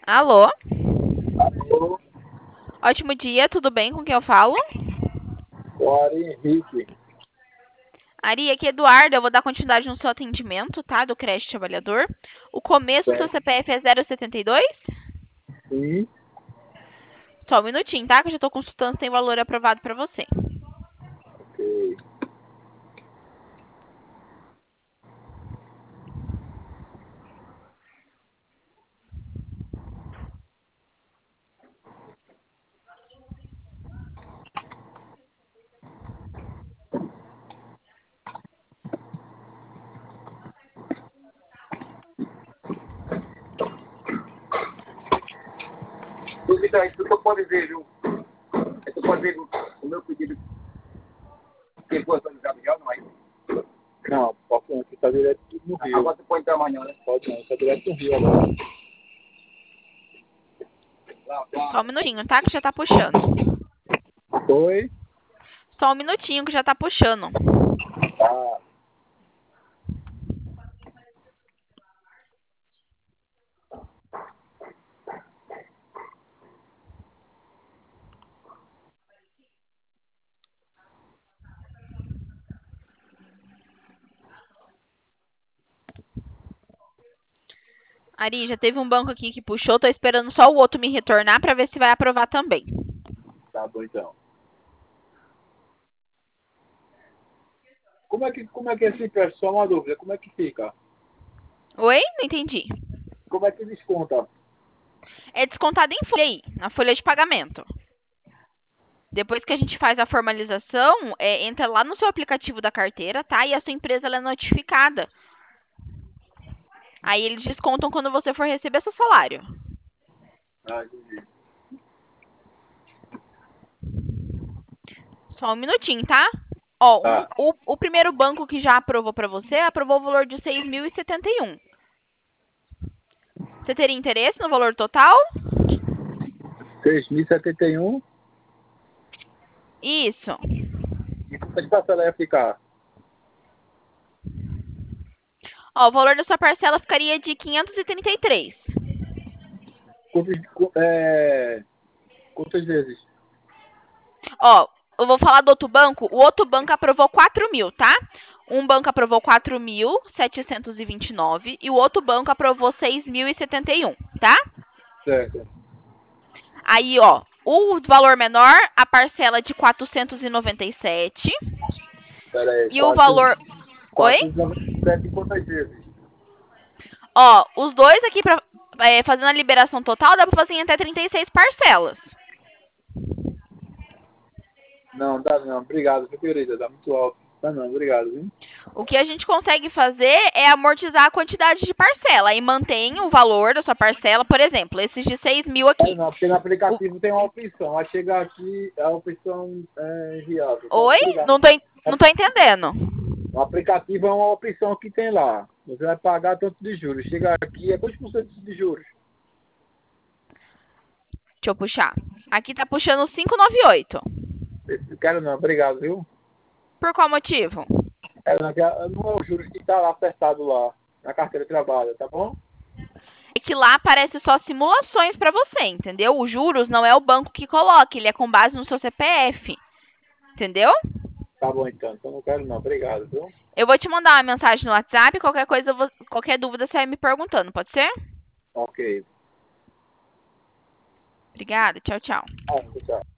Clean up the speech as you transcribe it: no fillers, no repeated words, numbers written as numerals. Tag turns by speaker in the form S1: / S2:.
S1: Alô?
S2: Alô,
S1: Ótimo dia, tudo bem? Com quem eu falo?
S2: o Ari Henrique.
S1: Ari, aqui é Eduardo. Eu vou dar continuidade no seu atendimento, tá? Do crédito trabalhador. O começo do seu
S2: Certo.
S1: CPF é 072?
S2: Sim,
S1: Só um minutinho, tá? Que eu já tô consultando se tem valor aprovado pra você.
S2: ok. Dúvida aí, tu pode ver, viu? Aí tu pode ver o meu pedido que foi atualizado já, não é? Não, posso não, que tá direto no Rio. Agora tu pode entrar amanhã, né? Pode não, tá direto no Rio agora.
S1: Só um minutinho, tá? Que já tá puxando.
S2: Oi?
S1: Só um minutinho que já tá puxando.
S2: Tá.
S1: Ari, já teve um banco aqui que puxou. Tô esperando só o outro me retornar pra ver se vai aprovar também.
S2: Tá bom então. Como é que esse preço? Só uma dúvida, como é que fica?
S1: Oi? Não entendi.
S2: Como é que desconta?
S1: É descontado em folha aí, na folha de pagamento. Depois que a gente faz a formalização, entra lá no seu aplicativo da carteira, tá? E a sua empresa ela é notificada. Aí eles descontam quando você for receber seu salário.
S2: Ah, entendi.
S1: Só um minutinho, tá? Ó,
S2: Tá.
S1: o primeiro banco que já aprovou para você, aprovou o valor de 6.071. Você teria interesse no valor total?
S2: 6.071.
S1: Isso.
S2: E quantas parcelas ia ficar?
S1: Ó, o valor da sua parcela ficaria de 533.
S2: Quantas vezes?
S1: Ó, eu vou falar do outro banco. O outro banco aprovou 4.000, tá? Um banco aprovou 4.729 e o outro banco aprovou 6.071, tá?
S2: Certo.
S1: Aí, ó, o valor menor, a parcela de 497
S2: Pera aí,
S1: e o valor... Oi?
S2: 497 quantas vezes?
S1: Ó, os dois aqui, fazendo a liberação total, dá pra fazer em até 36 parcelas.
S2: Não, dá não. Obrigado, viu, querida? Dá muito alto. Dá não, obrigado, viu?
S1: O que a gente consegue fazer é amortizar a quantidade de parcela e mantém o valor da sua parcela, por exemplo, esses de 6.000
S2: É,
S1: aqui.
S2: não, porque no aplicativo tem uma opção. Vai chegar aqui, a opção é inviável. Tá?
S1: Oi?
S2: Obrigado.
S1: Não tô entendendo.
S2: O aplicativo é uma opção que tem lá. Você vai pagar tanto de juros. Chega aqui, é quantos por cento de juros?
S1: Deixa eu puxar. Aqui tá puxando 598.
S2: Quero não, obrigado, viu?
S1: Por qual motivo?
S2: Não, não é o juros que tá lá acertado lá, na carteira de trabalho, tá bom?
S1: É que lá aparece só simulações para você, entendeu? Os juros não é o banco que coloca, ele é com base no seu CPF. Entendeu?
S2: Tá bom então. Então não quero não, obrigado, viu?
S1: Eu vou te mandar uma mensagem no WhatsApp, qualquer coisa, qualquer dúvida você vai me perguntando, pode ser?
S2: Ok.
S1: Obrigada, tchau, tchau.
S2: Ah, tchau.